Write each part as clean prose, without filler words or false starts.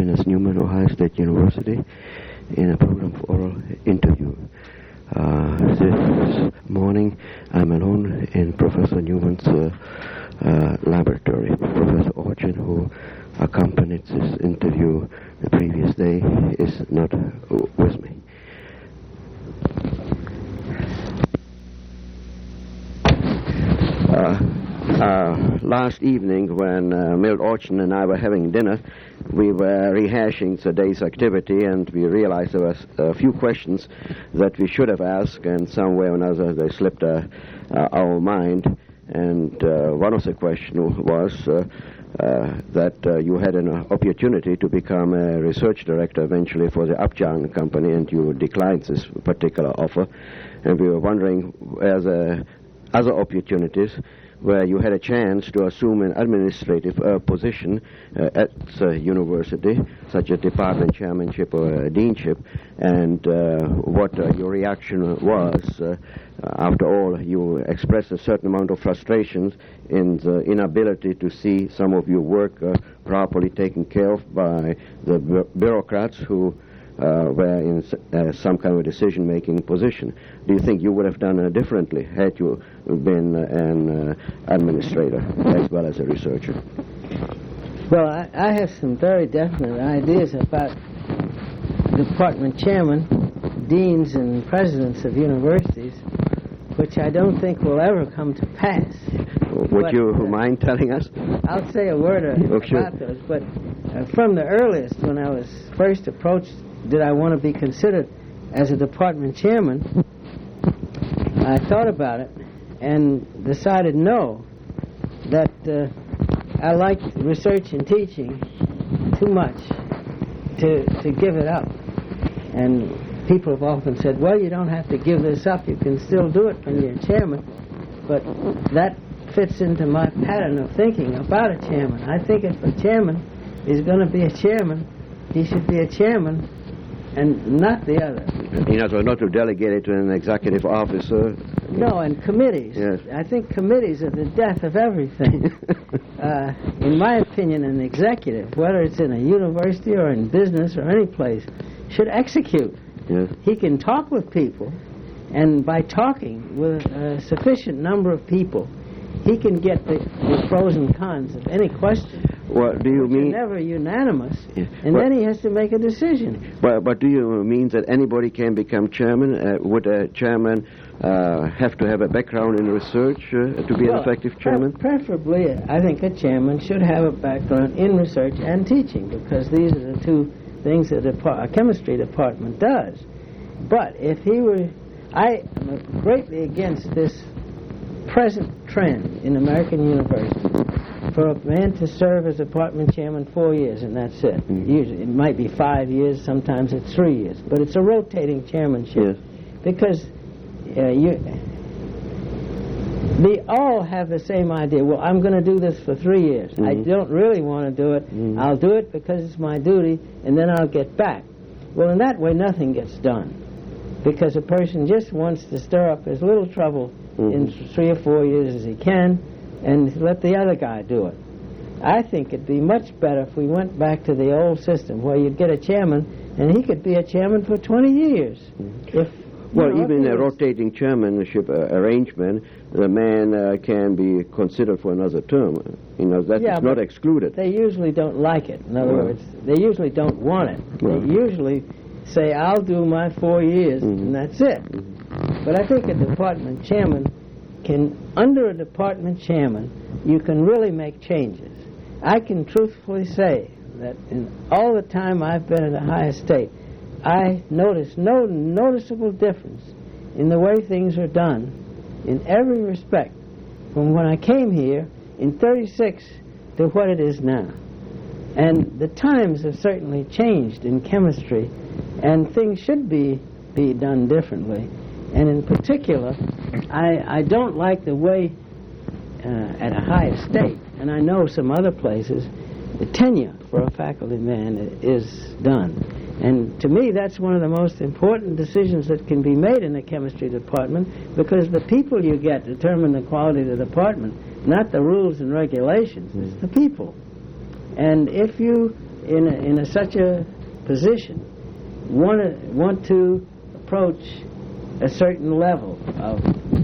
Dennis Newman, Ohio State University, in a program for oral interview. This morning I'm alone in Professor Newman's laboratory. Professor Orchin, who accompanied this interview the previous day, is not with me. Last evening, when Milt Orchin and I were having dinner, we were rehashing the day's activity, and we realized there were a few questions that we should have asked, and some way or another they slipped our mind. And one of the questions was that you had an opportunity to become a research director eventually for the Upjohn Company, and you declined this particular offer. And we were wondering, as other opportunities where you had a chance to assume an administrative position at the university, such as department chairmanship or a deanship, and what your reaction was. After all, you expressed a certain amount of frustrations in the inability to see some of your work properly taken care of by the bureaucrats who were in some kind of decision-making position. Do you think you would have done differently had you been an administrator as well as a researcher? Well, I have some very definite ideas about department chairmen, deans, and presidents of universities, which I don't think will ever come to pass. Would you mind telling us? I'll say a word about those, but from the earliest, when I was first approached, did I want to be considered as a department chairman, I thought about it and decided no, that I liked research and teaching too much to give it up. And people have often said, well, you don't have to give this up, you can still do it when you're chairman. But that fits into my pattern of thinking about a chairman. I think if a chairman is going to be a chairman, he should be a chairman and not the other. Not to delegate it to an executive officer. No, and committees. Yes. I think committees are the death of everything. In my opinion, an executive, whether it's in a university or in business or any place, should execute. Yes. He can talk with people, and by talking with a sufficient number of people, he can get the pros and cons of any question. What do you mean? Never unanimous, yeah. And then he has to make a decision. But do you mean that anybody can become chairman? Would a chairman have to have a background in research to be an effective chairman? Preferably, I think a chairman should have a background in research and teaching, because these are the two things that a chemistry department does. But if he were... I am greatly against this present trend in American universities for a man to serve as department chairman 4 years, and that's it. Mm-hmm. Usually, it might be 5 years, sometimes it's 3 years, but it's a rotating chairmanship. Yes. Because they all have the same idea. Well, I'm going to do this for 3 years. Mm-hmm. I don't really want to do it. Mm-hmm. I'll do it because it's my duty, and then I'll get back. Well, in that way, nothing gets done, because a person just wants to stir up as little trouble in 3 or 4 years as he can, and let the other guy do it. I think it'd be much better if we went back to the old system where you'd get a chairman, and he could be a chairman for 20 years. Even a rotating chairmanship arrangement, the man can be considered for another term. That's not excluded. They usually don't like it. In other words, they usually don't want it. They usually say, I'll do my 4 years, and that's it. But I think a department chairman under a department chairman, you can really make changes. I can truthfully say that in all the time I've been at Ohio State, I noticed no noticeable difference in the way things are done in every respect from when I came here in '36 to what it is now. And the times have certainly changed in chemistry, and things should be done differently. And in particular, I don't like the way at Ohio State, and I know some other places, the tenure for a faculty man is done. And to me, that's one of the most important decisions that can be made in the chemistry department, because the people you get determine the quality of the department, not the rules and regulations. It's the people. And if you in such a position want to approach a certain level of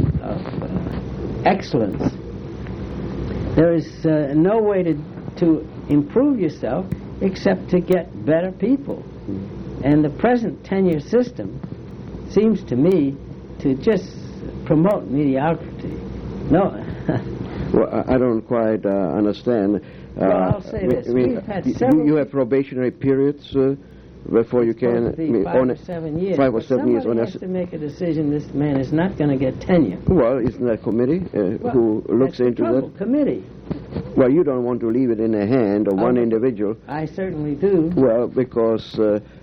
excellence, there is no way to improve yourself except to get better people. And the present tenure system seems to me to just promote mediocrity. No. Well, I don't quite understand. Well, I'll say this. We've had several... You have probationary periods before you can... 5 or 7 years. 5 or 7 years. Somebody has to make a decision this man is not going to get tenure. Well, isn't there a committee who looks into that? Committee. Well, you don't want to leave it in the hand of one individual. I certainly do. Well, because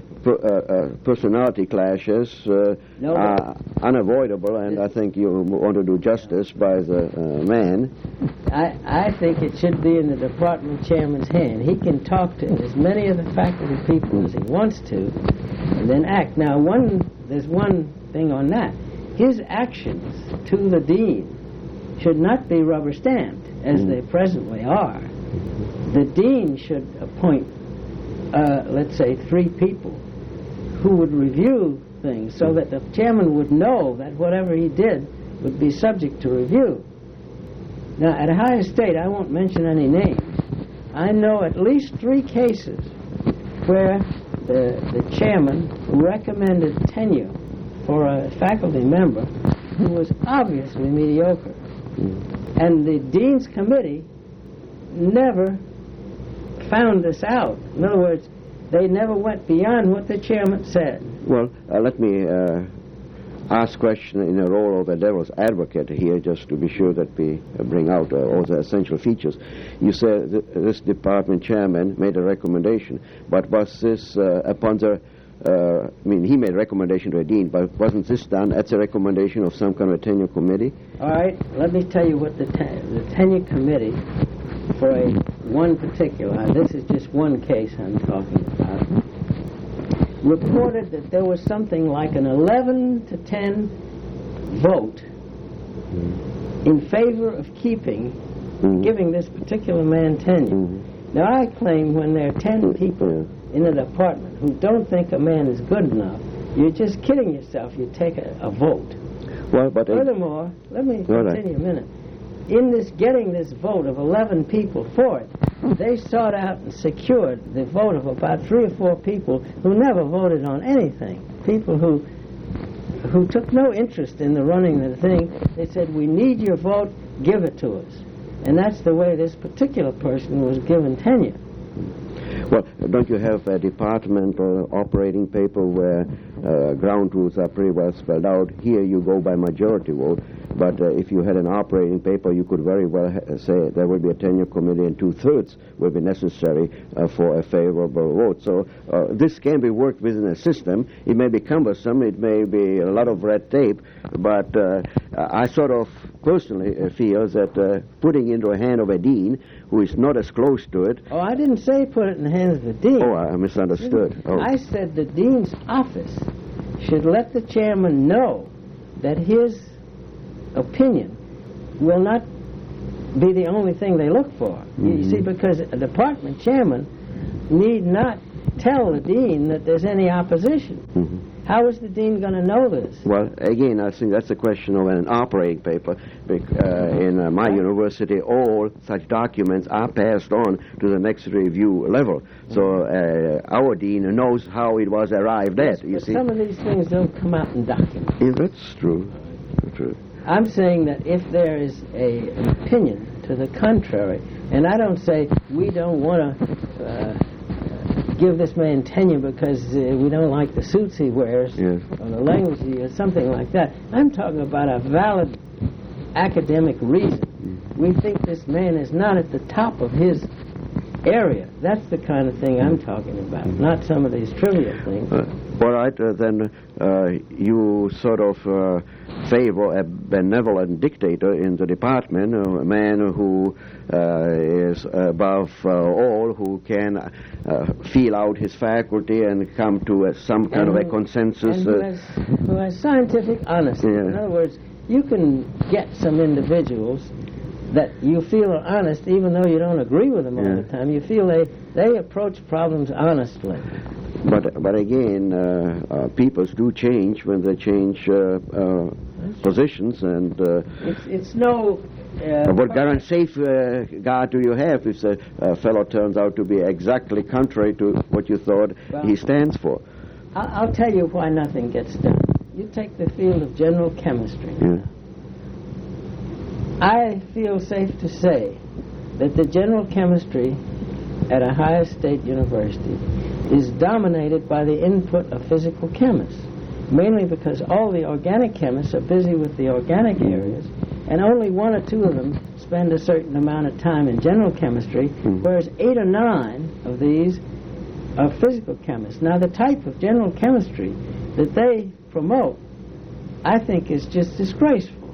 personality clashes are unavoidable, and I think you want to do justice by the man. I think it should be in the department chairman's hand. He can talk to as many of the faculty people as he wants to, and then act. Now, there's one thing on that. His actions to the dean should not be rubber-stamped, as they presently are. The dean should appoint, let's say, 3 people who would review things so that the chairman would know that whatever he did would be subject to review. Now, at Ohio State, I won't mention any names, I know at least 3 cases where the chairman recommended tenure for a faculty member who was obviously mediocre. And the dean's committee never found this out. In other words, they never went beyond what the chairman said. Well, let me ask a question in the role of the devil's advocate here, just to be sure that we bring out all the essential features. You said this department chairman made a recommendation, but was this upon the... he made a recommendation to a dean, but wasn't this done at the recommendation of some kind of a tenure committee? All right, let me tell you what the tenure committee for one particular, this is just one case I'm talking about, reported that there was something like an 11 to 10 vote in favor of giving this particular man tenure. Now, I claim when there are 10 people in a department who don't think a man is good enough, you're just kidding yourself. You take a vote. Well, but furthermore, let me continue a minute. In getting this vote of 11 people for it, they sought out and secured the vote of about 3 or 4 people who never voted on anything. People who took no interest in the running of the thing. They said, we need your vote, give it to us. And that's the way this particular person was given tenure. Well, don't you have a department or operating paper where ground rules are pretty well spelled out? Here you go by majority vote, but if you had an operating paper, you could very well say there will be a tenure committee and 2/3 will be necessary for a favorable vote. So this can be worked within a system. It may be cumbersome, it may be a lot of red tape, but I sort of personally feel that putting into the hand of a dean who is not as close to it... Oh, I didn't say put it in the hands of the dean. Oh, I misunderstood. Oh. I said the dean's office should let the chairman know that his opinion will not be the only thing they look for. You see, because a department chairman need not tell the dean that there's any opposition. How is the dean going to know this? Well, again, I think that's a question of an operating paper. In my university, all such documents are passed on to the next review level. So our dean knows how it was arrived at. You see, some of these things don't come out in documents. Yeah, that's true. True. I'm saying that if there is an opinion to the contrary, and I don't say we don't want to give this man tenure because we don't like the suits he wears or the language he uses, something like that. I'm talking about a valid academic reason. We think this man is not at the top of his area. That's the kind of thing I'm talking about, not some of these trivial things. All right, then you sort of favor a benevolent dictator in the department, a man who is above all, who can feel out his faculty and come to some kind of a consensus. And who has scientific honesty. In other words, you can get some individuals that you feel are honest even though you don't agree with them all the time. You feel They approach problems honestly. But again, peoples do change when they change positions, and it's no. What safeguard do you have if the fellow turns out to be exactly contrary to what you thought he stands for? I'll tell you why nothing gets done. You take the field of general chemistry. Yeah. I feel safe to say that the general chemistry at Ohio State University is dominated by the input of physical chemists, mainly because all the organic chemists are busy with the organic areas, and only one or two of them spend a certain amount of time in general chemistry, whereas 8 or 9 of these are physical chemists. Now, the type of general chemistry that they promote, I think, is just disgraceful.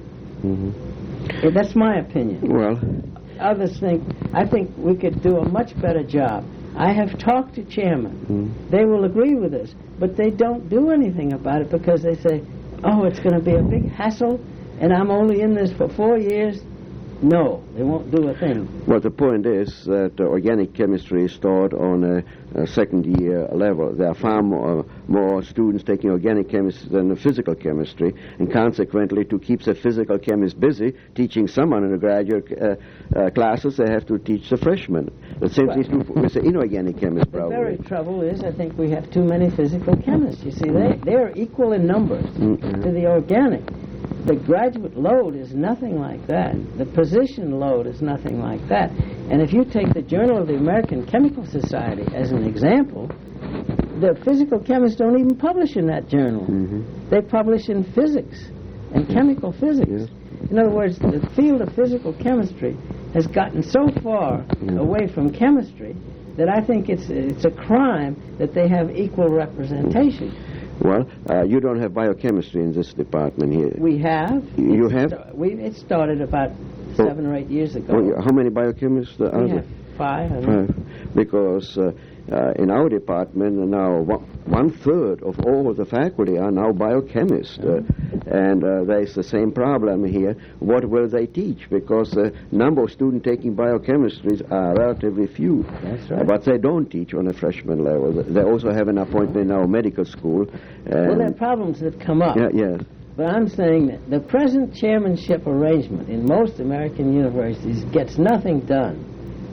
That's my opinion. Well, others I think we could do a much better job. I have talked to chairmen. They will agree with us, but they don't do anything about it because they say, oh, it's going to be a big hassle, and I'm only in this for 4 years. No, they won't do a thing. Well, the point is that organic chemistry is taught on a second-year level. There are far more students taking organic chemistry than physical chemistry, and consequently, to keep the physical chemist busy teaching some undergraduate classes, they have to teach the freshmen. The same thing is true with the inorganic chemist, probably. The very trouble is, I think we have too many physical chemists. You see, they are equal in numbers to the organic. The graduate load is nothing like that. The position load is nothing like that. And if you take the Journal of the American Chemical Society as an example, the physical chemists don't even publish in that journal. They publish in physics and chemical physics. In other words, the field of physical chemistry has gotten so far away from chemistry that I think it's a crime that they have equal representation. Well, you don't have biochemistry in this department here. We have. You have? It started about 7 or 8 years ago. How many biochemists are there? We have 5. 5. Because in our department now 1/3 of all the faculty are now biochemists. And there's the same problem here. What will they teach? Because the number of students taking biochemistry are relatively few. That's right. But they don't teach on a freshman level. They also have an appointment in our medical school. Well, there are problems that come up. Yes. But I'm saying that the present chairmanship arrangement in most American universities gets nothing done.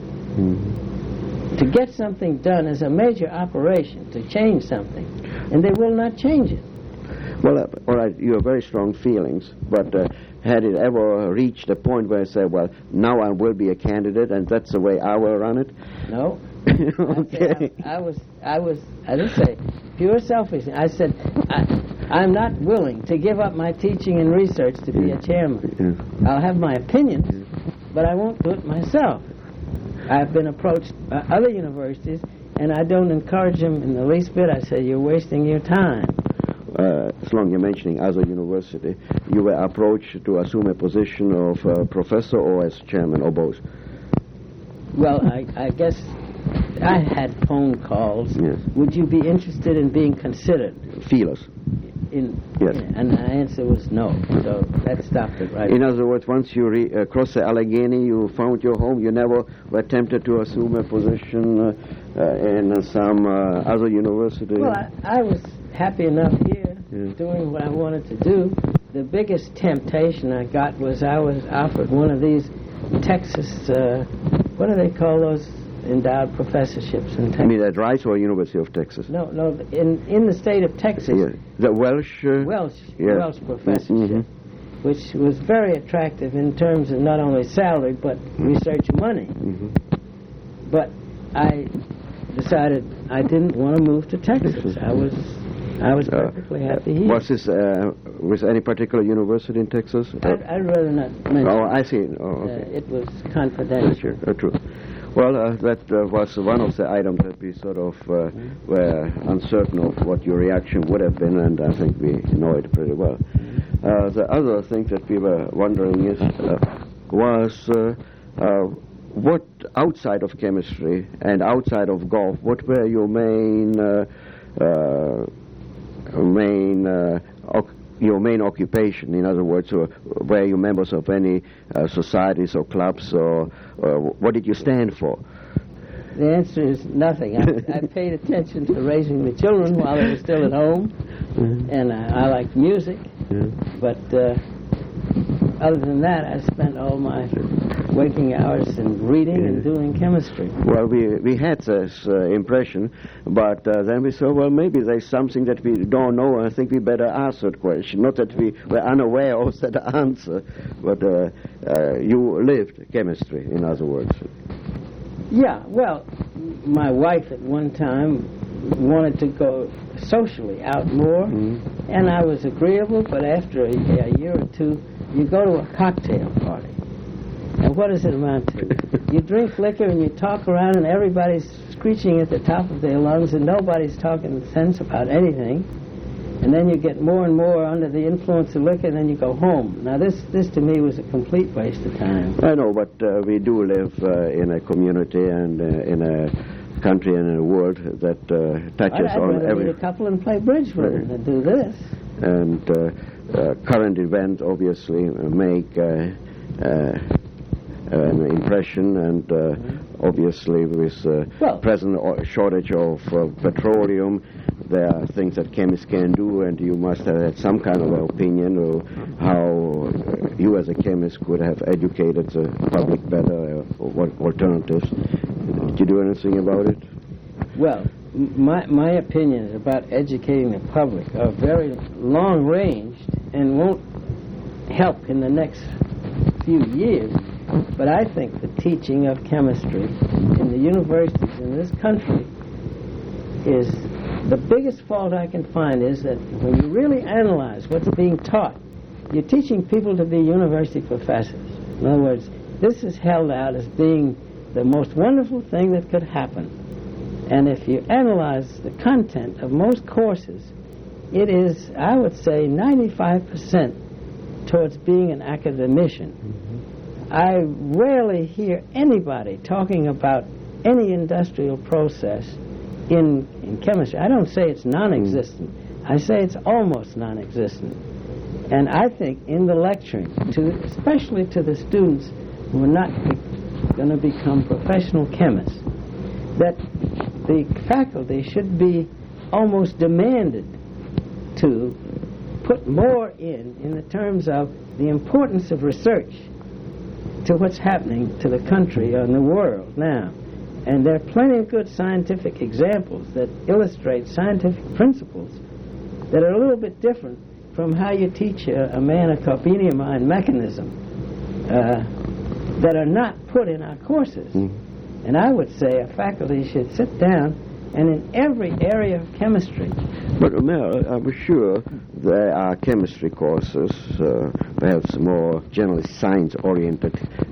To get something done is a major operation, to change something. And they will not change it. Well, all right, you have very strong feelings, but had it ever reached a point where I say, well, now I will be a candidate, and that's the way I will run it? No. Okay. I didn't say pure selfishness. I said, I'm not willing to give up my teaching and research to be a chairman. I'll have my opinions, but I won't do it myself. I've been approached by other universities, and I don't encourage them in the least bit. I say, you're wasting your time. As long as you're mentioning other university, you were approached to assume a position of professor or as chairman, or both? Well, I guess I had phone calls. Yes. Would you be interested in being considered? Feelers. Yes. And the answer was no, so that stopped it right. In other words, once you crossed the Allegheny, you found your home, you never were tempted to assume a position in some other university? Well, I was happy enough here doing what I wanted to do. The biggest temptation I got was I was offered one of these Texas, what do they call those endowed professorships in Texas? You mean at Rice or University of Texas? No, in the state of Texas. Yeah. The Welsh? Welsh professorship, which was very attractive in terms of not only salary but research money. But I decided I didn't want to move to Texas. I was perfectly happy here. Was this with any particular university in Texas? I'd rather not mention. Oh, I see. Oh, okay. It was confidential. True. Well, that was one of the items that we sort of were uncertain of what your reaction would have been, and I think we know it pretty well. The other thing that we were wondering is, was what outside of chemistry and outside of golf, what were your your main occupation? In other words, were you members of any societies or clubs, or what did you stand for? The answer is nothing. I paid attention to raising the children while they were still at home, and I liked music, but other than that, I spent all my waking hours in reading and doing chemistry. Well, we had this impression, but then we saw, well, maybe there's something that we don't know, and I think we better ask that question. Not that we were unaware of that answer, but you lived chemistry, in other words. Yeah, well, my wife at one time wanted to go socially out more, and I was agreeable, but after a year or two, you go to a cocktail party. And what does it amount to? You drink liquor and you talk around and everybody's screeching at the top of their lungs and nobody's talking sense about anything. And then you get more and more under the influence of liquor and then you go home. Now this to me was a complete waste of time. I know, but we do live in a community and in a country and in a world that touches I'd on rather every... meet a couple and play bridge with them than do this. And current events obviously make an impression, and obviously with present shortage of petroleum, there are things that chemists can do, and you must have had some kind of opinion of how you as a chemist could have educated the public better, or what alternatives. Did you do anything about it? Well, my opinions about educating the public are very long-ranged and won't help in the next few years. But I think the teaching of chemistry in the universities in this country is the biggest fault I can find is that when you really analyze what's being taught, you're teaching people to be university professors. In other words, this is held out as being the most wonderful thing that could happen. And if you analyze the content of most courses, it is, I would say, 95% towards being an academician. I rarely hear anybody talking about any industrial process in chemistry. I don't say it's non-existent. I say it's almost non-existent. And I think in the lecturing, especially to the students who are not going to become professional chemists, that the faculty should be almost demanded to put more in the terms of the importance of research to what's happening to the country and the world now. And there are plenty of good scientific examples that illustrate scientific principles that are a little bit different from how you teach a man a carbeniamine mechanism that are not put in our courses. And I would say a faculty should sit down and in every area of chemistry. But Mel, I'm sure there are chemistry courses, perhaps more generally science-oriented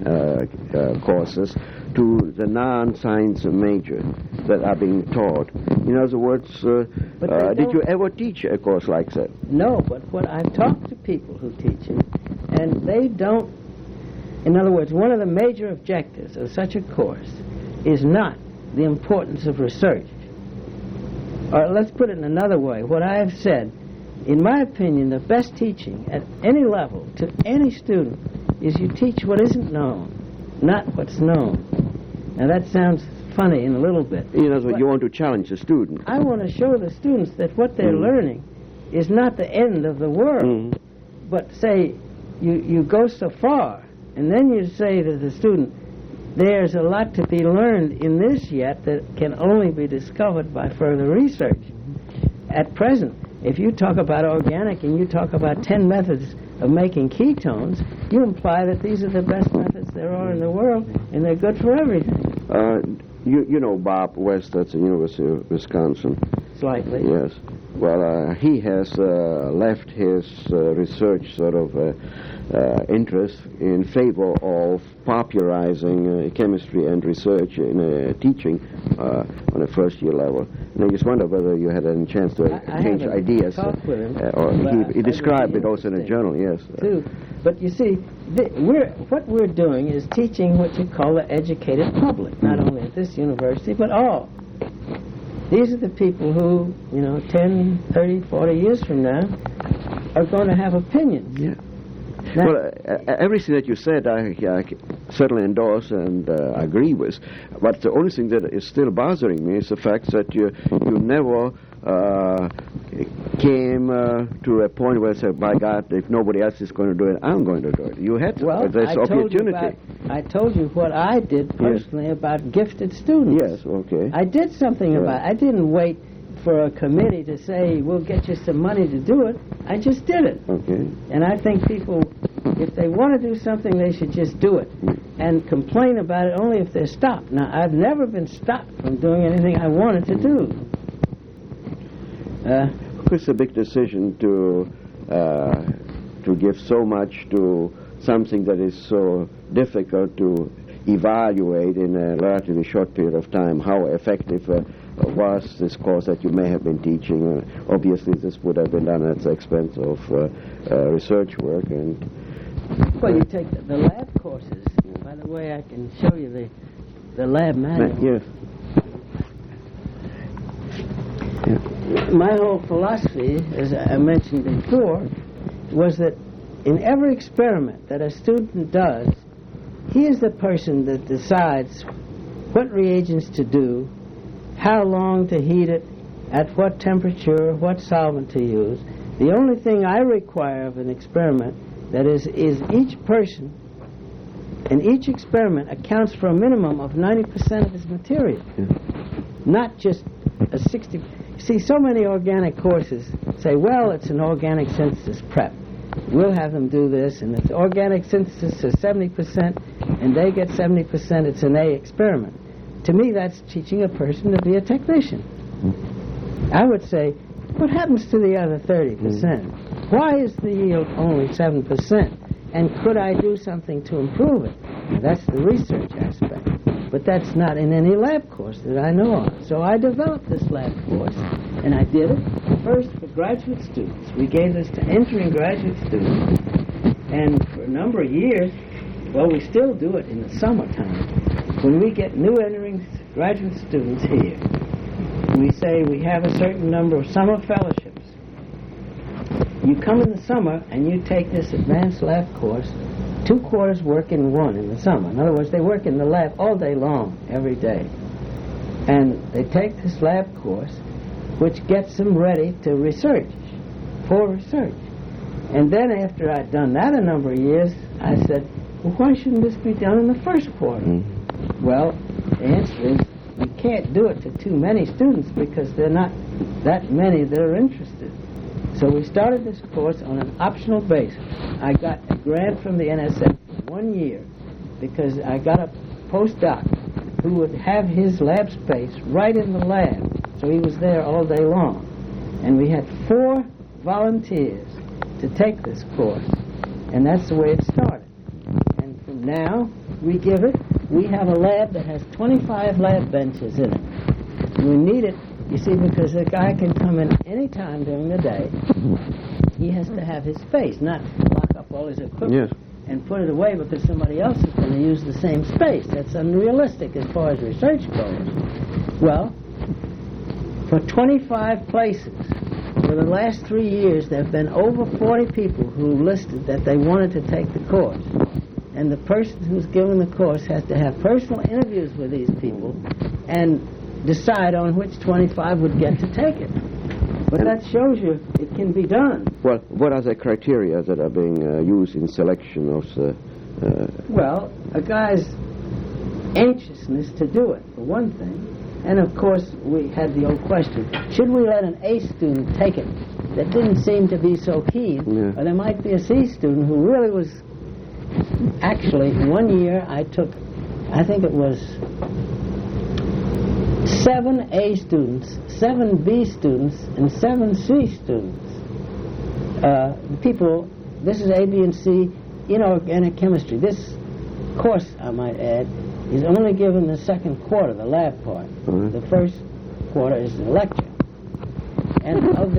courses, to the non-science major that are being taught. In other words, did you ever teach a course like that? No, but what I've talked to people who teach it, and they don't. In other words, one of the major objectives of such a course is not the importance of research. Or let's put it in another way. What I have said, in my opinion, the best teaching at any level to any student is you teach what isn't known, not what's known. Now that sounds funny in a little bit. You know, you want to challenge the student. I want to show the students that what they're learning is not the end of the world. But say you go so far, and then you say to the student, there's a lot to be learned in this yet that can only be discovered by further research. At present, if you talk about organic and you talk about 10 methods of making ketones, you imply that these are the best methods there are in the world and they're good for everything. You know Bob West at the University of Wisconsin. Slightly. Yes. Well, he has left his research sort of interest in favor of popularizing chemistry and research in teaching on a first-year level. And I just wonder whether you had any chance to exchange ideas. With him, or he described it also in a journal, yes. Too. But you see, what we're doing is teaching what you call the educated public, not only at this university, but all. These are the people who, 10, 30, 40 years from now are going to have opinions. Yeah. Well, everything that you said, I certainly endorse and agree with. But the only thing that is still bothering me is the fact that you never came to a point where you said, by God, if nobody else is going to do it, I'm going to do it. You had this opportunity. I told you what I did personally about gifted students. Yes, okay. I did something about it. I didn't wait for a committee to say, we'll get you some money to do it. I just did it. Okay. And I think people, if they want to do something, they should just do it and complain about it only if they're stopped. Now, I've never been stopped from doing anything I wanted to do. It's a big decision to give so much to something that is so difficult to evaluate in a relatively short period of time. How effective was this course that you may have been teaching? Obviously, this would have been done at the expense of research work. And well, you take the lab courses. By the way, I can show you the lab manual. Yes. My whole philosophy, as I mentioned before, was that in every experiment that a student does, he is the person that decides what reagents to do, how long to heat it, at what temperature, what solvent to use. The only thing I require of an experiment, that is each person in each experiment accounts for a minimum of 90% of his material, not just a 60. See, so many organic courses say, well, it's an organic synthesis prep. We'll have them do this, and if organic synthesis is 70% and they get 70%, it's an A experiment. To me, that's teaching a person to be a technician. I would say, what happens to the other 30%? Why is the yield only 7%? And could I do something to improve it? Now, that's the research aspect. But that's not in any lab course that I know of. So I developed this lab course, and I did it first for graduate students. We gave this to entering graduate students, and for a number of years, well, we still do it in the summertime. When we get new entering graduate students here, we say we have a certain number of summer fellowships. You come in the summer and you take this advanced lab course. 2 quarters work in one in the summer. In other words, they work in the lab all day long, every day. And they take this lab course, which gets them ready to research, for research. And then after I'd done that a number of years, I said, well, why shouldn't this be done in the first quarter? Well, the answer is, you can't do it to too many students because there are not that many that are interested. So we started this course on an optional basis. I got a grant from the NSF for 1 year because I got a postdoc who would have his lab space right in the lab. So he was there all day long. And we had 4 volunteers to take this course. And that's the way it started. And from now, we have a lab that has 25 lab benches in it. We need it. You see, because the guy can come in any time during the day. He has to have his space, not lock up all his equipment and put it away because somebody else is going to use the same space. That's unrealistic as far as research goes. Well, for 25 places, for the last 3 years, there have been over 40 people who listed that they wanted to take the course. And the person who's giving the course has to have personal interviews with these people and decide on which 25 would get to take it. But that shows you it can be done. Well, what are the criteria that are being used in selection of the... Well, a guy's anxiousness to do it, for one thing. And, of course, we had the old question, should we let an A student take it that didn't seem to be so keen? Or there might be a C student who really was... Actually, 1 year I took, I think it was 7 A students, 7 B students, and 7 C students. People, this is A, B, and C, inorganic chemistry. This course, I might add, is only given the second quarter, the lab part. The first quarter is the lecture. And of the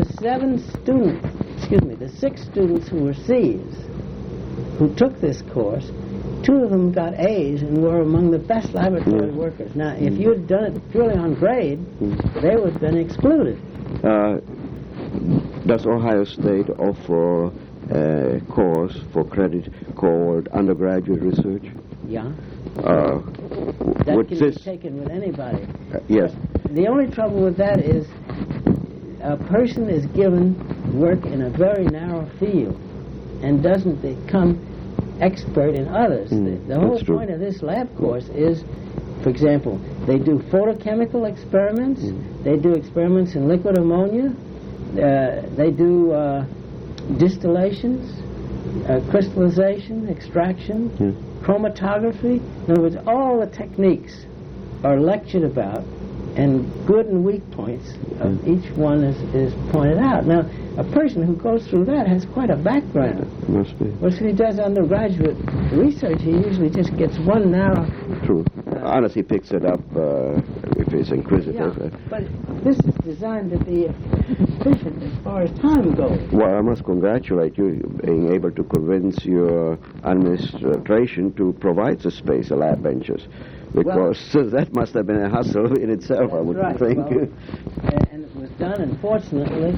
6 students who were C's, who took this course, 2 of them got A's and were among the best laboratory workers. Now, if you had done it purely on grade, they would have been excluded. Does Ohio State offer course for credit called undergraduate research? Yeah. Would That can this be taken with anybody. yes. The only trouble with that is a person is given work in a very narrow field and doesn't become expert in others. The whole true. point of this lab course is, for example, they do photochemical experiments, they do experiments in liquid ammonia, they do distillations, crystallization, extraction, chromatography. In other words, all the techniques are lectured about, and good and weak points of each one is pointed out. Now, a person who goes through that has quite a background. Must be. Well, if he does undergraduate research, he usually just gets one narrow... True. Unless he picks it up if he's inquisitive. Yeah, but this is designed to be efficient as far as time goes. Well, I must congratulate you being able to convince your administration to provide the space, the lab benches, because that must have been a hustle in itself, I would think. Well, and it was done, and fortunately,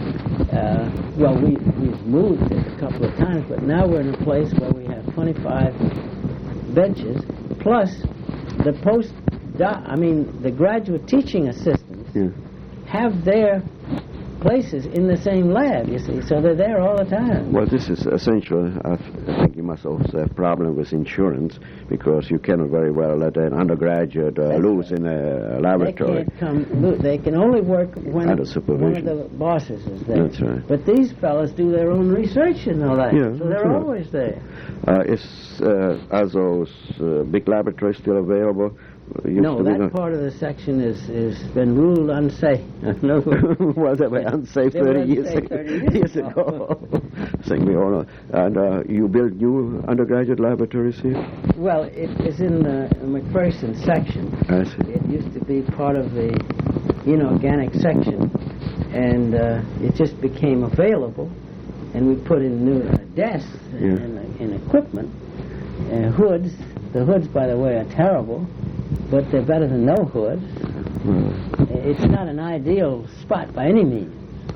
we've moved it a couple of times, but now we're in a place where we have 25 benches, plus the the graduate teaching assistants have their places in the same lab, you see, so they're there all the time. Well, this is essential. I think you must also have a problem with insurance, because you cannot very well let an undergraduate loose in a laboratory. They can't come loose. They can only work when Under one of supervision. the bosses is there. That's right. But these fellas do their own research and all that, Yeah, so they're that's right. always there. Are those big laboratories still available? No, that part of the section is been ruled unsafe. No. Well, they were unsafe They were 30 years unsafe ago. 30 years ago. I think we all know. And you build new undergraduate laboratories here? Well, it is in the McPherson section. I see. It used to be part of the inorganic section, and it just became available, and we put in new desks and equipment, hoods. The hoods, by the way, are terrible, but they're better than no hoods. It's not an ideal spot by any means.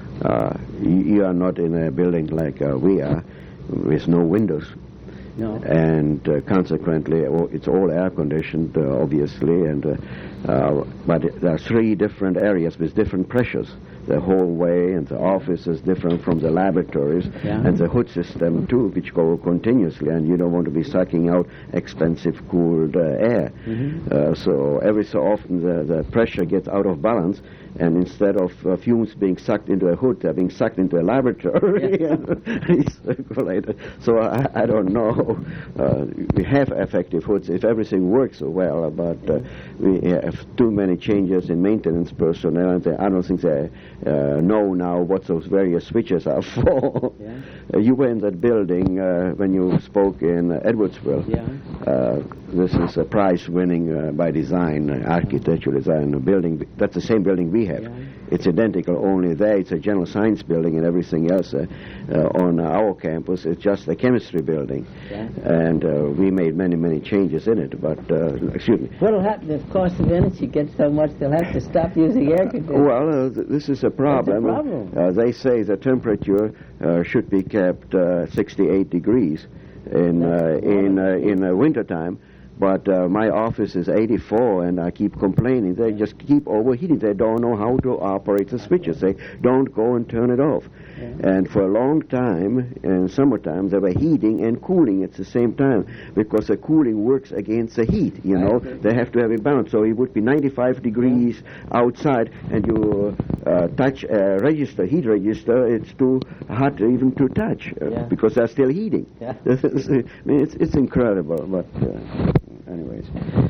You are not in a building like we are, with no windows. No. And consequently, it's all air-conditioned, obviously, and but there are three different areas with different pressures. The hallway and the office is different from the laboratories, and the hood system too, which go continuously, and you don't want to be sucking out expensive cooled air. So every so often the pressure gets out of balance, and instead of fumes being sucked into a hood, they're being sucked into a laboratory and recirculated. So I don't know. We have effective hoods if everything works so well, but we have too many changes in maintenance personnel, and I don't think they know now what those various switches are for. You were in that building when you spoke in Edwardsville. This is a prize-winning by design, architectural design building. That's the same building we have. It's identical, only there it's a general science building, and everything else on our campus it's just a chemistry building. And we made many changes in it, but, excuse me. What will happen if cost of energy gets so much they'll have to stop using air conditioning? Well, this is a problem. That's a problem. They say the temperature should be kept 68 degrees in wintertime. But my office is 84, and I keep complaining. They just keep overheating. They don't know how to operate the switches. They don't go and turn it off. And for a long time, in summertime, they were heating and cooling at the same time, because the cooling works against the heat, you know. They have to have it balanced. So it would be 95 degrees outside, and you touch a register, heat register, it's too hot even to touch, because they're still heating. I mean, it's incredible, but... anyways,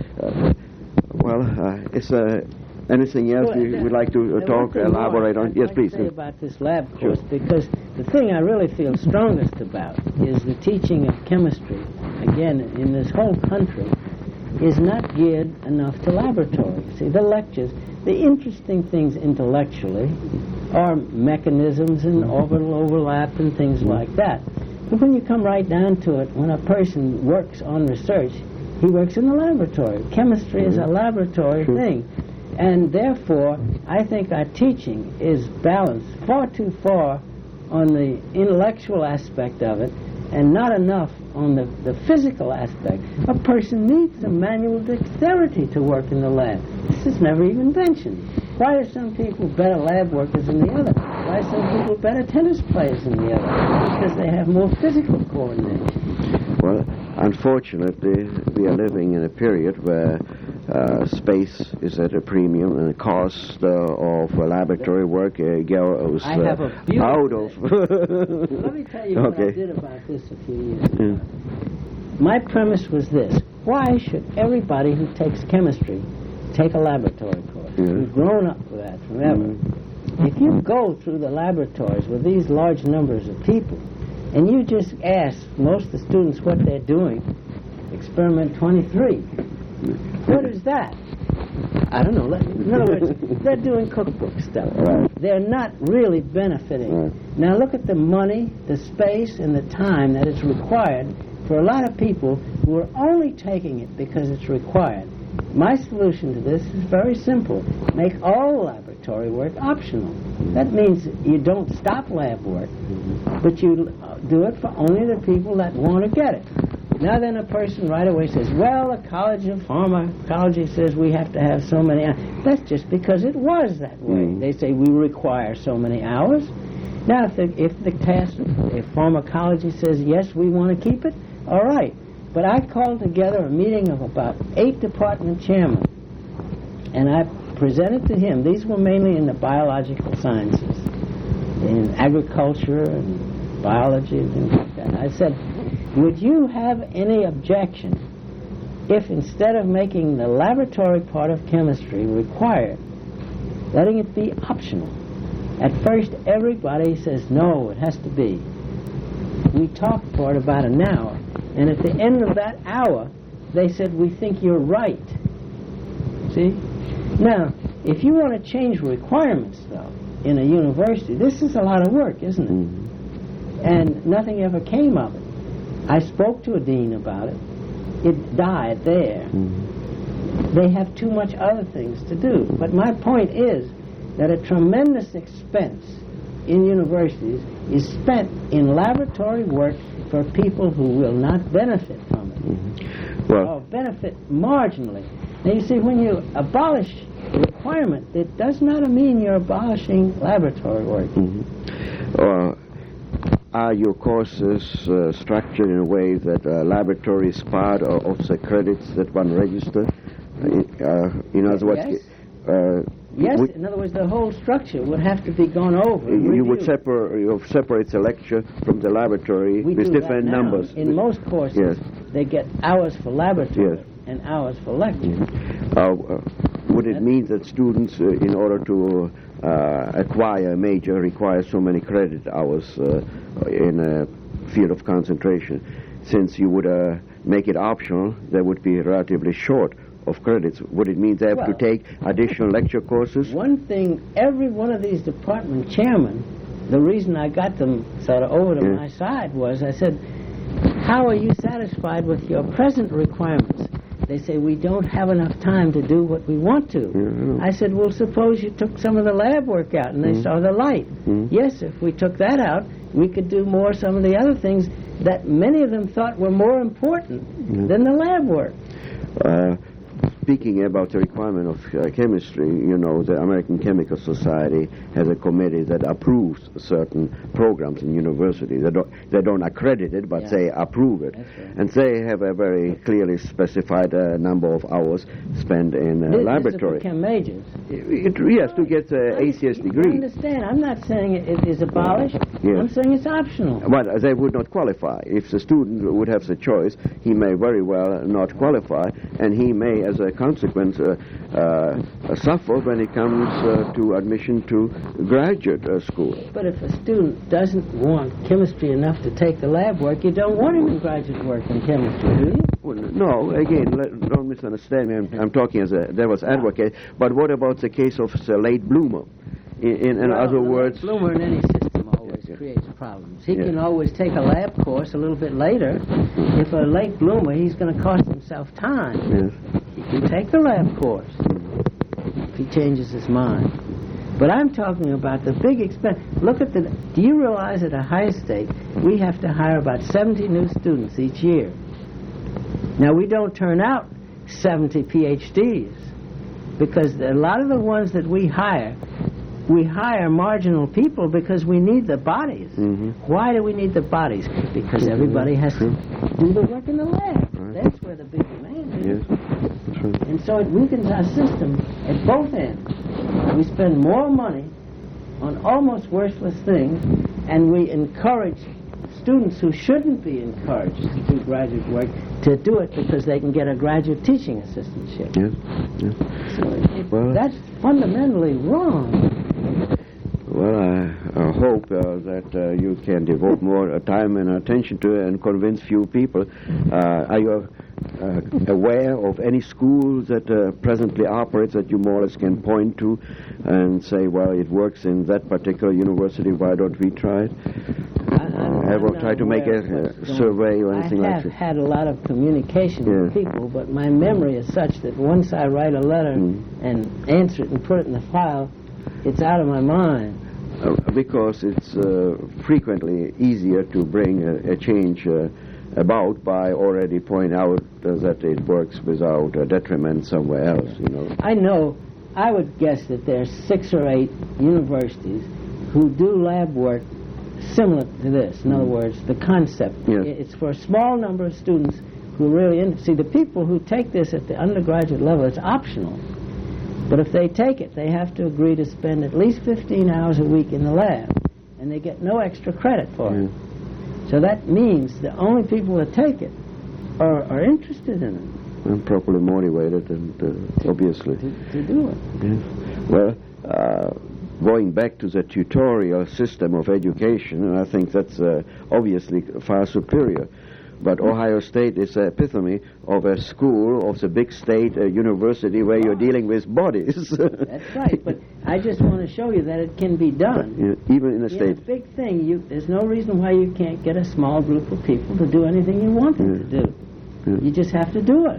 is anything else you would like to elaborate on? Yes, please. I'd like to say about this lab course, because the thing I really feel strongest about is the teaching of chemistry, again, in this whole country, is not geared enough to laboratories. See, the lectures, the interesting things intellectually are mechanisms and orbital overlap and things like that. But when you come right down to it, when a person works on research, he works in the laboratory. Chemistry is a laboratory thing. And therefore, I think our teaching is balanced far too far on the intellectual aspect of it and not enough on the physical aspect. A person needs some manual dexterity to work in the lab. This is never even mentioned. Why are some people better lab workers than the other? Why are some people better tennis players than the other? Because they have more physical coordination. Well, unfortunately, we are living in a period where space is at a premium, and the cost of laboratory work goes out of. Let me tell you what I did about this a few years ago. My premise was this: why should everybody who takes chemistry take a laboratory course? We've grown up with that forever. If you go through the laboratories with these large numbers of people, and you just ask most of the students what they're doing, experiment 23, what is that? I don't know. In other words, they're doing cookbook stuff. Right. They're not really benefiting. Right. Now look at the money, the space, and the time that is required for a lot of people who are only taking it because it's required. My solution to this is very simple. Make all laboratory work optional. That means you don't stop lab work, but you do it for only the people that want to get it. Now then a person right away says, well, the College of Pharmacology says we have to have so many hours. That's just because it was that way. They say we require so many hours. Now if pharmacology says, yes, we want to keep it, all right. But I called together a meeting of about 8 department chairmen, and I presented to him, these were mainly in the biological sciences, in agriculture and biology and things like that. And I said, would you have any objection if instead of making the laboratory part of chemistry required, letting it be optional? At first everybody says, no, it has to be. We talked for it about an hour. And at the end of that hour, they said, we think you're right. See? Now, if you want to change requirements, though, in a university, this is a lot of work, isn't it? And nothing ever came of it. I spoke to a dean about it. It died there. They have too much other things to do. But my point is that a tremendous expense in universities is spent in laboratory work for people who will not benefit from it, or benefit marginally. Now you see, when you abolish the requirement, it does not mean you're abolishing laboratory work. Are your courses structured in a way that laboratory is part of the credits that one registers? In other words, yes, in other words, the whole structure would have to be gone over. You would separate the lecture from the laboratory with different numbers. In most courses, they get hours for laboratory and hours for lecture. Would it mean that students, in order to acquire a major, require so many credit hours in a field of concentration? Since you would make it optional, they would be relatively short of credits. Would it mean they have to take additional lecture courses? One thing, every one of these department chairmen, the reason I got them sort of over to my side was, I said, how are you satisfied with your present requirements? They say, we don't have enough time to do what we want to. I said, well, suppose you took some of the lab work out and they saw the light. Yes, if we took that out, we could do more some of the other things that many of them thought were more important than the lab work. Speaking about the requirement of chemistry, you know, the American Chemical Society has a committee that approves certain programs in universities. They don't accredit it, but they approve it. Right. And they have a very clearly specified number of hours spent in laboratory. This is for chem majors. Yes, to get the ACS degree. I understand. I'm not saying it is abolished. I'm saying it's optional. But they would not qualify. If the student would have the choice, he may very well not qualify, and he may, as a consequence, suffer when it comes to admission to graduate school. But if a student doesn't want chemistry enough to take the lab work, you don't want him in graduate work in chemistry, do you? Well, no, again, don't misunderstand me. I'm talking as a devil's advocate. But what about the case of the late bloomer? In other words, late bloomer in any system always creates problems. He can always take a lab course a little bit later. If a late bloomer, he's going to cost himself time. He can take the lab course if he changes his mind. But I'm talking about the big expense. Do you realize at Ohio State we have to hire about 70 new students each year? Now, we don't turn out 70 PhDs because a lot of the ones that we hire marginal people because we need the bodies. Mm-hmm. Why do we need the bodies? Because everybody has to do the work in the lab. Right. That's where the big demand is. Yes. That's right. And so it weakens our system at both ends. We spend more money on almost worthless things, and we encourage students who shouldn't be encouraged to do graduate work to do it because they can get a graduate teaching assistantship. Yes. Yes. So that's fundamentally wrong. Well, I hope that you can devote more time and attention to it and convince few people. Are you aware of any schools that presently operates that you more or less can point to and say, well, it works in that particular university, why don't we try it? Ever try to make a survey or anything like that? I have had a lot of communication with people, but my memory is such that once I write a letter and answer it and put it in the file, it's out of my mind. Because it's frequently easier to bring a change about by already pointing out that it works without a detriment somewhere else, you know. I would guess that there are 6 or 8 universities who do lab work similar to this. In other words, the concept. Yes. It's for a small number of students who really... See, the people who take this at the undergraduate level, it's optional. But if they take it, they have to agree to spend at least 15 hours a week in the lab, and they get no extra credit for it. So that means the only people that take it are interested in it. And properly motivated, and obviously. To do it. Yes. Well, going back to the tutorial system of education, I think that's obviously far superior. But Ohio State is an epitome of a school, of the big state university where you're dealing with bodies. That's right, but I just want to show you that it can be done. Even in a state. A big thing, there's no reason why you can't get a small group of people to do anything you want them to do. You just have to do it.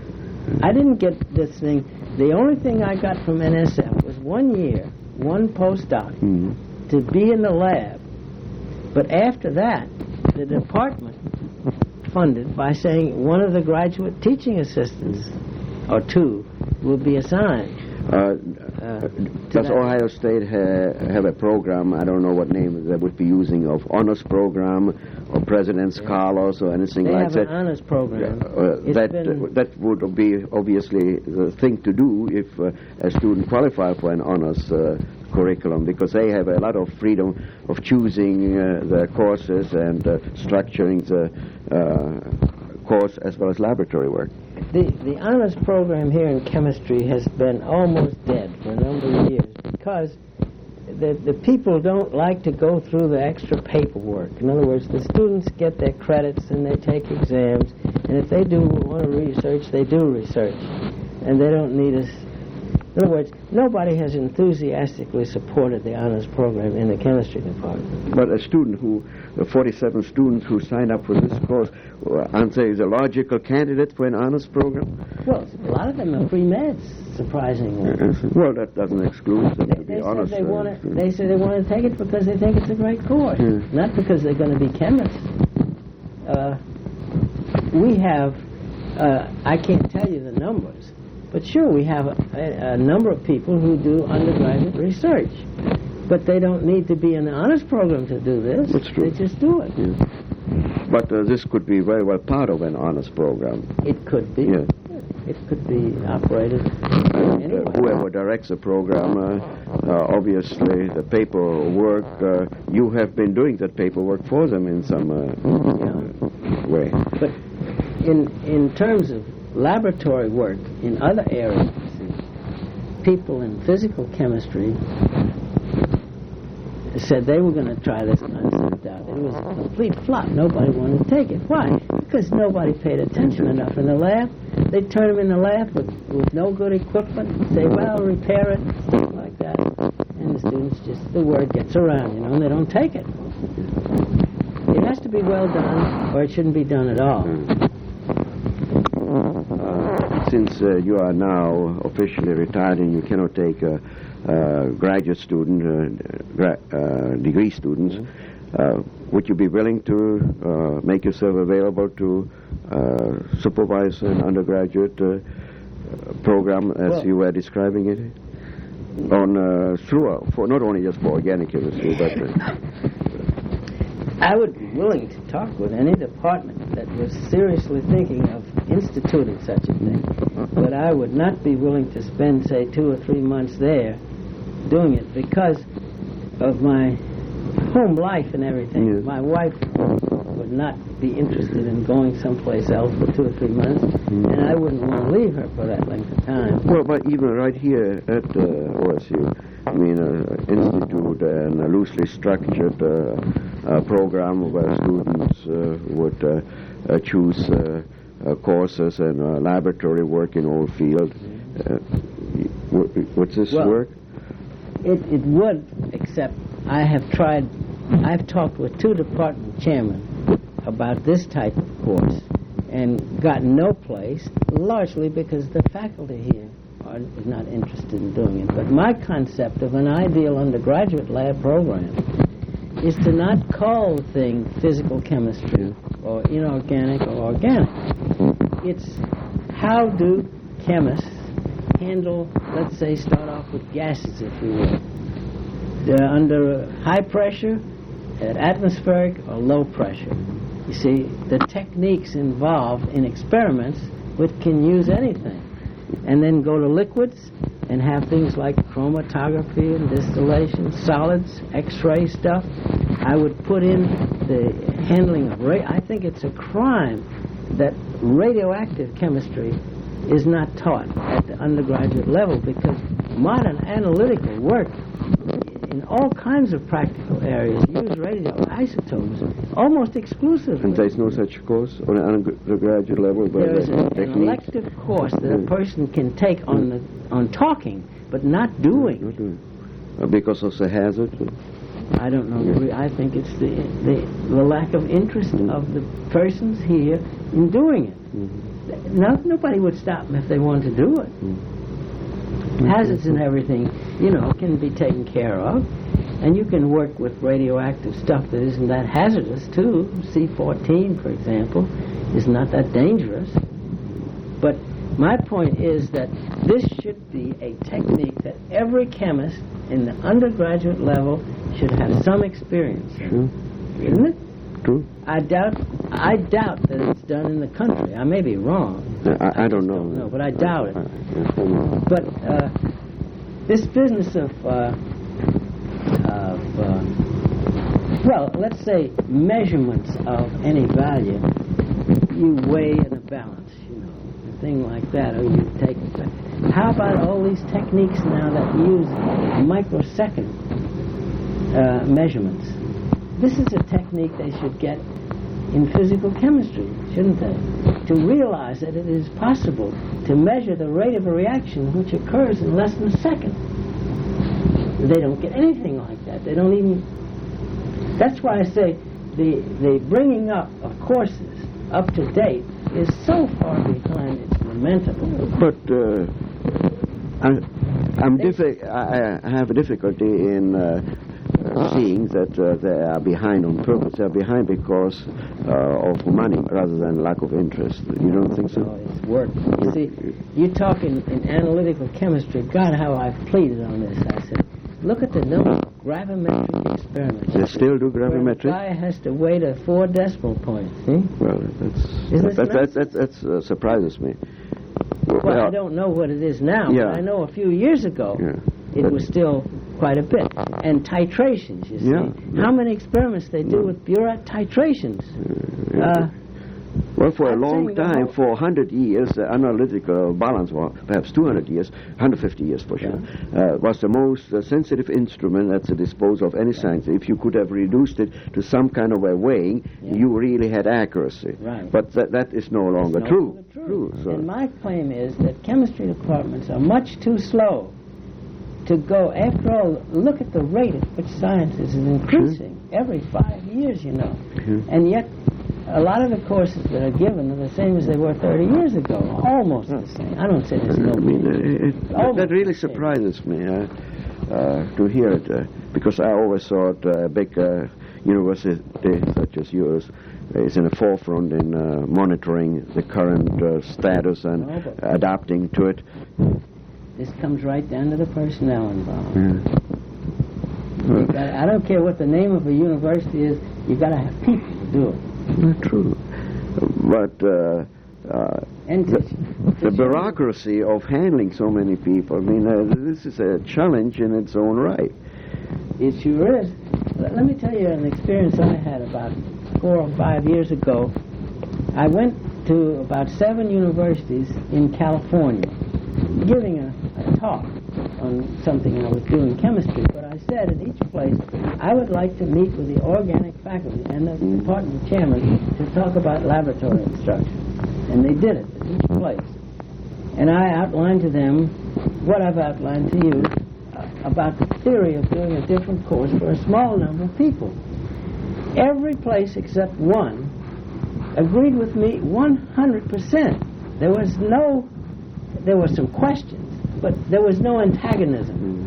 I didn't get this thing. The only thing I got from NSF was 1 year, 1 postdoc, to be in the lab. But after that, the department funded by saying one of the graduate teaching assistants, or 2, will be assigned. Does Ohio State have a program, I don't know what name they would be using, of honors program or President's Scholars or anything like that? They have an honors program. That would be obviously the thing to do if a student qualifies for an honors curriculum, because they have a lot of freedom of choosing the courses and structuring the course as well as laboratory work. The honors program here in chemistry has been almost dead for a number of years because the people don't like to go through the extra paperwork. In other words, the students get their credits and they take exams, and if they do want to research, they do research, and they don't need us. In other words, nobody has enthusiastically supported the honors program in the chemistry department. But a student 47 students who signed up for this course, aren't they the logical candidate for an honors program? Well, a lot of them are pre-meds, surprisingly. Well, that doesn't exclude them to be honest. They say they want to take it because they think it's a great course, not because they're going to be chemists. We have, I can't tell you the numbers, but sure, we have a number of people who do undergraduate research. But they don't need to be in the honors program to do this. That's true. They just do it. Yeah. But this could be very well part of an honors program. It could be. Yeah. It could be operated anyway. Whoever directs the program, obviously the paperwork, you have been doing that paperwork for them in some way. But in terms of laboratory work in other areas, people in physical chemistry said they were going to try this concept out. It was a complete flop. Nobody wanted to take it. Why? Because nobody paid attention enough in the lab. They'd turn them in the lab with no good equipment, say, well, repair it, stuff like that. And the students the word gets around, and they don't take it. It has to be well done, or it shouldn't be done at all. Since you are now officially retired and you cannot take graduate student, degree students. Would you be willing to make yourself available to supervise an undergraduate program as you were describing it? For not only just for organic chemistry, but I would be willing to talk with any department that was seriously thinking of instituting such a thing. But I would not be willing to spend, say, 2 or 3 months there doing it because of my home life and everything. Yes. My wife would not be interested in going someplace else for 2 or 3 months, and I wouldn't want to leave her for that length of time. Well, but even right here at OSU, I mean, institute and a loosely structured program where students would choose courses and laboratory work in all fields. Would this work? It would, except I've talked with 2 department chairmen about this type of course and gotten no place, largely because the faculty here is not interested in doing it. But my concept of an ideal undergraduate lab program is to not call the thing physical chemistry or inorganic or organic. It's how do chemists handle, let's say, start off with gases, if you will. They're under high pressure, at atmospheric or low pressure. You see, the techniques involved in experiments which can use anything. And then go to liquids and have things like chromatography and distillation, solids, X-ray stuff. I would put in the handling of I think it's a crime that radioactive chemistry is not taught at the undergraduate level, because modern analytical work in all kinds of practical areas use radioisotopes almost exclusively. And there's no such course on an undergraduate level? There is an elective course that a person can take on talking, but not doing. Not doing. Because of the hazard? I don't know. I think it's the lack of interest of the persons here in doing it. Nobody would stop them if they wanted to do it. Hazards and everything, can be taken care of. And you can work with radioactive stuff that isn't that hazardous, too. C-14, for example, is not that dangerous. But my point is that this should be a technique that every chemist in the undergraduate level should have some experience in. Sure. Isn't it? True. I doubt that it's done in the country. I may be wrong. I don't know. But I doubt it. But this business of let's say measurements of any value, you weigh in a balance, a thing like that, or you take. How about all these techniques now that use microsecond measurements? This is a technique they should get in physical chemistry, shouldn't they? To realize that it is possible to measure the rate of a reaction which occurs in less than a second. They don't get anything like that. They don't even... That's why I say the bringing up of courses up to date is so far behind, it's lamentable. But I have a difficulty in seeing that they are behind on purpose. They are behind because of money rather than lack of interest. You don't think so? Oh, it's work. You see, you talk in analytical chemistry. God, how I've pleaded on this. I said, look at the number of gravimetric experiments. They still do gravimetric? The guy has to weigh to 4 decimal points. See? Well, that surprises me. Well, I don't know what it is now, but I know a few years ago it was still quite a bit. And titrations, you see. How many experiments they do with Burat titrations? Well, for a long time, for 100 years, the analytical balance, or perhaps 200 years, 150 years for sure, was the most sensitive instrument at the disposal of any science. If you could have reduced it to some kind of a weighing, you really had accuracy. Right. But that is no longer true. So. And my claim is that chemistry departments are much too slow to go. After all, look at the rate at which science is increasing every 5 years, And yet, a lot of the courses that are given are the same as they were 30 years ago, almost the same. I don't say there's no... that really surprises me. to hear it, because I always thought a big university such as yours is in the forefront in monitoring the current status and adapting to it. This comes right down to the personnel involved. Yeah. I don't care what the name of a university is, you've got to have people to do it. Not true. But the bureaucracy of handling so many people, I mean, this is a challenge in its own right. It sure is. Let me tell you an experience I had about 4 or 5 years ago. I went to about 7 universities in California giving a talk on something I was doing, chemistry, but I said at each place I would like to meet with the organic faculty and the department chairman to talk about laboratory instruction. And they did it at each place. And I outlined to them what I've outlined to you about the theory of doing a different course for a small number of people. Every place except one agreed with me 100%. There were some questions, but there was no antagonism.